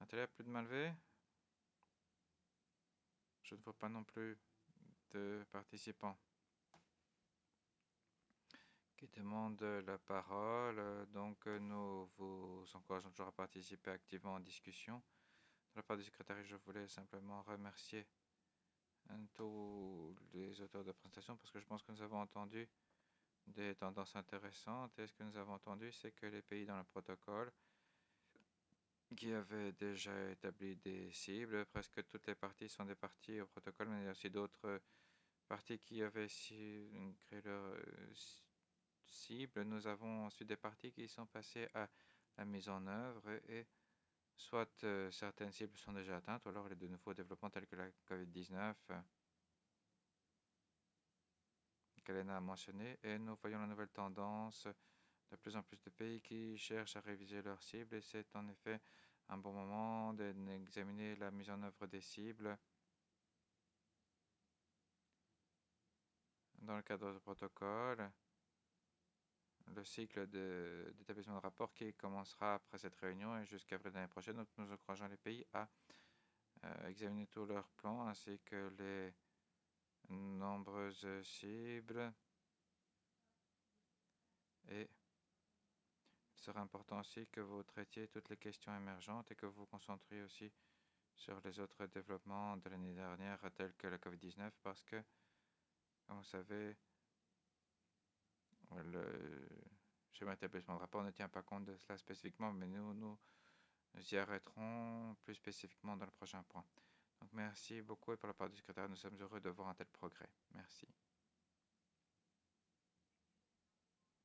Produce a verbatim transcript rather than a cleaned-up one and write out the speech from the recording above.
Nathalie, plus de main levée? Je ne vois pas non plus de participants qui demandent la parole. Donc, nous vous encourageons toujours à participer activement en discussion. De la part du secrétaire, je voulais simplement remercier hein, tous les auteurs de présentation parce que je pense que nous avons entendu des tendances intéressantes. Et ce que nous avons entendu, c'est que les pays dans le protocole qui avaient déjà établi des cibles, presque toutes les parties sont des parties au protocole, mais il y a aussi d'autres parties qui avaient créé leur euh, cible. Nous avons ensuite des parties qui sont passées à la mise en œuvre et, et soit euh, certaines cibles sont déjà atteintes ou alors il y a de nouveaux développements tels que la covid dix-neuf euh, qu'Elena a mentionné. Et nous voyons la nouvelle tendance de plus en plus de pays qui cherchent à réviser leurs cibles et c'est en effet un bon moment d'examiner la mise en œuvre des cibles dans le cadre du protocole. Le cycle de- d'établissement de rapport qui commencera après cette réunion et jusqu'à avril l'année prochaine. Donc, nous encourageons les pays à euh, examiner tous leurs plans ainsi que les nombreuses cibles. Et il sera important aussi que vous traitiez toutes les questions émergentes et que vous vous concentriez aussi sur les autres développements de l'année dernière tels que la covid dix-neuf parce que, comme vous savez, le schéma d'établissement de rapport ne tient pas compte de cela spécifiquement, mais nous, nous nous y arrêterons plus spécifiquement dans le prochain point. Donc merci beaucoup et pour la part du secrétaire, nous sommes heureux de voir un tel progrès. Merci.